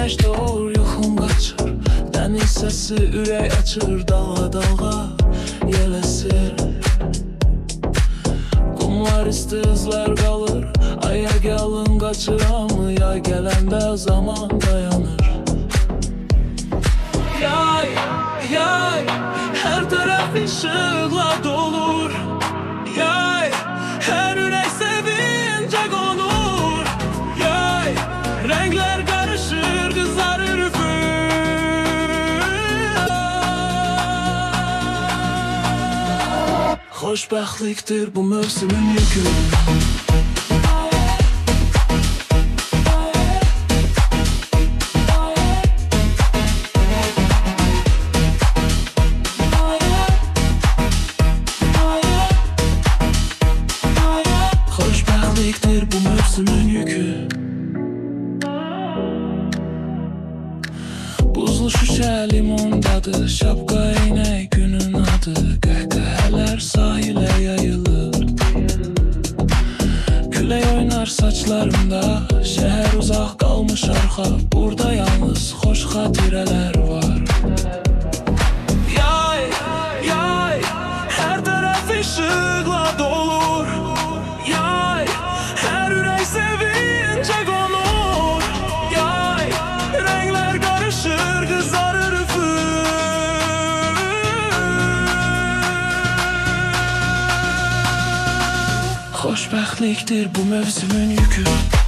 güneş doğur yuxum qaçır. Dəniz səsi ürək açır, dalğa dalğa yel əsir. Qumlar isti izlər qalır, ayaq yalın qaçıram. Yay gələndə zaman dayanır. Yay, yay, hər tərəf işıqla dolur. Yay, hər ürək sevincə qonur. Yay, rənglər qarışır, qızarır üfüq. Xoşbəxtlikdir bu mövsümün yükü. Xoşbəxtlikdir bu mövsümün yükü. Buzlu şüşə limondadır, şapka eynək günün adı. Qəhqəhələr sahilə yayılır. Külək oynar saçlarımda, şəhər uzaq qalmış arxa. Burada yalnız xoş xatirələr var. Yay, yay, hər tərəf işıqla dolur. Yay, hər ürək sevincə qonur. Yay, rənglər qarışır, qızarır üfüq. Xoşbəxtlikdir bu mövsümün yükü.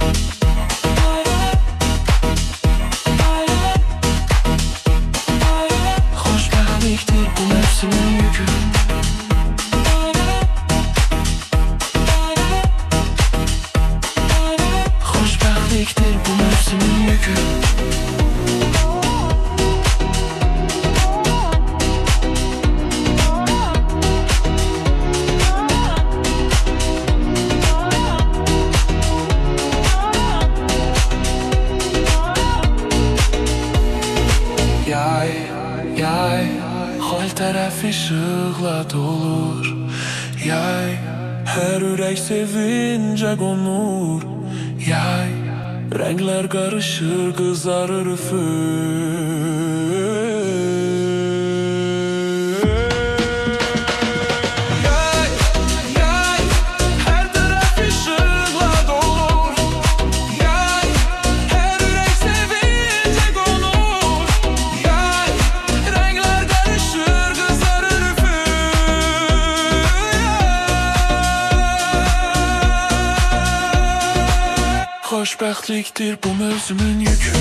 Xoşbəxtlikdir bu mövsümün yükü. Xoşbəxtlikdir bu mövsümün yükü. Yay, yay, hər tərəf işıqla dolur. Yay, hər ürək sevincə qonur. Yay, rənglər qarışır, qızarır üfüq. Yay, yay, hər tərəf işıqla dolur. Yay, hər ürək sevincə qonur. Yay, rənglər qarışır, qızarır üfüq. Xoşbəxtlikdir bu mövsümün yükü.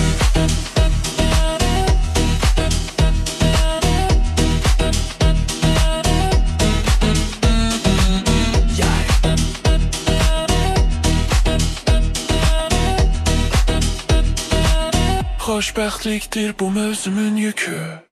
Xoşbəxtlikdir bu mövsümün yükü.